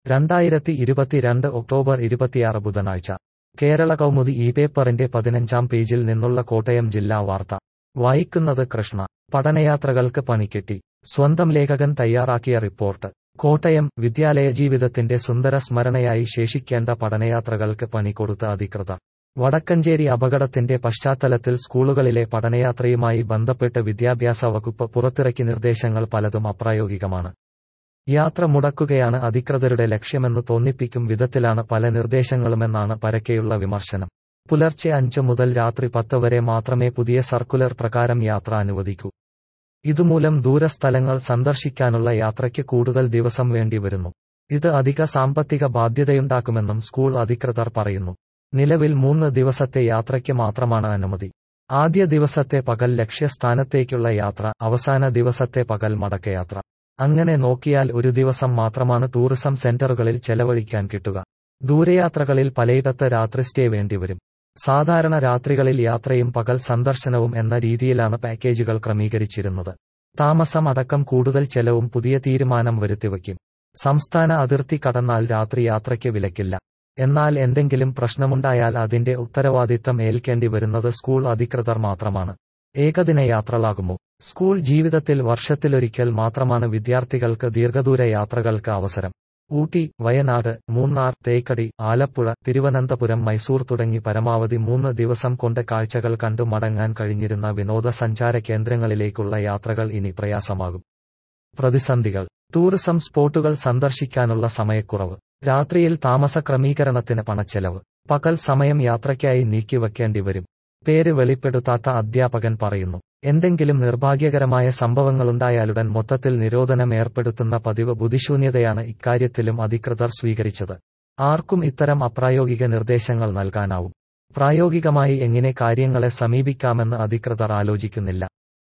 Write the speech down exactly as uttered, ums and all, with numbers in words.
രണ്ടായിരത്തി ഇരുപത്തിരണ്ട് ഒക്ടോബർ ഇരുപത്തിയാറ് ബുധനാഴ്ച കേരള കൗമുദി ഈ പേപ്പറിന്റെ പതിനഞ്ചാം പേജിൽ നിന്നുള്ള കോട്ടയം ജില്ലാ വാർത്ത വായിക്കുന്നത് കൃഷ്ണ. പഠനയാത്രകൾക്ക് പണികിട്ടി. സ്വന്തം ലേഖകൻ തയ്യാറാക്കിയ റിപ്പോർട്ട്. കോട്ടയം. വിദ്യാലയ ജീവിതത്തിന്റെ സുന്ദര സ്മരണയായി ശേഷിക്കേണ്ട പഠനയാത്രകൾക്ക് പണികൊടുത്ത അധികൃതർ. വടക്കഞ്ചേരി അപകടത്തിന്റെ പശ്ചാത്തലത്തിൽ സ്കൂളുകളിലെ പഠനയാത്രയുമായി ബന്ധപ്പെട്ട് വിദ്യാഭ്യാസ വകുപ്പ് പുറത്തിറക്കി നിർദ്ദേശങ്ങൾ പലതും അപ്രായോഗികമാണ്. യാത്ര മുടക്കുകയാണ് അധികൃതരുടെ ലക്ഷ്യമെന്ന് തോന്നിപ്പിക്കും വിധത്തിലാണ് പല നിർദ്ദേശങ്ങളുമെന്നാണ് പരക്കെയുള്ള വിമർശനം. പുലർച്ചെ അഞ്ച് മുതൽ രാത്രി പത്ത് വരെ മാത്രമേ പുതിയ സർക്കുലർ പ്രകാരം യാത്ര അനുവദിക്കൂ. ഇതുമൂലം ദൂരസ്ഥലങ്ങൾ സന്ദർശിക്കാനുള്ള യാത്രയ്ക്ക് കൂടുതൽ ദിവസം വേണ്ടിവരുന്നു. ഇത് അധിക സാമ്പത്തിക ബാധ്യതയുണ്ടാക്കുമെന്നും സ്കൂൾ അധികൃതർ പറയുന്നു. നിലവിൽ മൂന്ന് ദിവസത്തെ യാത്രയ്ക്ക് മാത്രമാണ് അനുമതി. ആദ്യ ദിവസത്തെ പകൽ ലക്ഷ്യസ്ഥാനത്തേക്കുള്ള യാത്ര, അവസാന ദിവസത്തെ പകൽ മടക്കയാത്ര. അങ്ങനെ നോക്കിയാൽ ഒരു ദിവസം മാത്രമാണ് ടൂറിസം സെന്ററുകളിൽ ചെലവഴിക്കാൻ കിട്ടുക. ദൂരയാത്രകളിൽ പലയിടത്ത് രാത്രി സ്റ്റേ വേണ്ടിവരും. സാധാരണ രാത്രികളിൽ യാത്രയും പകൽ സന്ദർശനവും എന്ന രീതിയിലാണ് പാക്കേജുകൾ ക്രമീകരിച്ചിരുന്നത്. താമസം അടക്കം കൂടുതൽ ചെലവും പുതിയ തീരുമാനം വരുത്തിവയ്ക്കും. സംസ്ഥാന അതിർത്തി കടന്നാൽ രാത്രി യാത്രയ്ക്ക് വിലക്കില്ല. എന്നാൽ എന്തെങ്കിലും പ്രശ്നമുണ്ടായാൽ അതിന്റെ ഉത്തരവാദിത്തം ഏൽക്കേണ്ടി വരുന്നത് സ്കൂൾ അധികൃതർ മാത്രമാണ്. ഏകദിന യാത്രകളാകുമോ? സ്കൂൾ ജീവിതത്തിൽ വർഷത്തിലൊരിക്കൽ മാത്രമാണ് വിദ്യാർത്ഥികൾക്ക് ദീർഘദൂര യാത്രകൾക്ക് അവസരം. ഊട്ടി, വയനാട്, മൂന്നാർ, തേക്കടി, ആലപ്പുഴ, തിരുവനന്തപുരം, മൈസൂർ തുടങ്ങി പരമാവധി മൂന്ന് ദിവസം കൊണ്ട് കാഴ്ചകൾ കണ്ടു മടങ്ങാൻ കഴിഞ്ഞിരുന്ന വിനോദസഞ്ചാര കേന്ദ്രങ്ങളിലേക്കുള്ള യാത്രകൾ ഇനി പ്രയാസമാകും. പ്രതിസന്ധികൾ. ടൂറിസം സ്പോട്ടുകൾ സന്ദർശിക്കാനുള്ള സമയക്കുറവ്. രാത്രിയിൽ താമസ ക്രമീകരണത്തിന് പണച്ചെലവ്. പകൽ സമയം യാത്രയ്ക്കായി നീക്കിവെക്കേണ്ടി വരും. പേര് വെളിപ്പെടുത്താത്ത അധ്യാപകൻ പറയുന്നു. എന്തെങ്കിലും നിർഭാഗ്യകരമായ സംഭവങ്ങളുണ്ടായാലുടൻ മൊത്തത്തിൽ നിരോധനം ഏർപ്പെടുത്തുന്ന പതിവ് ബുദ്ധിശൂന്യതയാണ് ഇക്കാര്യത്തിലും അധികൃതർ സ്വീകരിച്ചത്. ആർക്കും ഇത്തരം അപ്രായോഗിക നിർദ്ദേശങ്ങൾ നൽകാനാവും. പ്രായോഗികമായി എങ്ങനെ കാര്യങ്ങളെ സമീപിക്കാമെന്ന് അധികൃതർ ആലോചിക്കുന്നില്ല.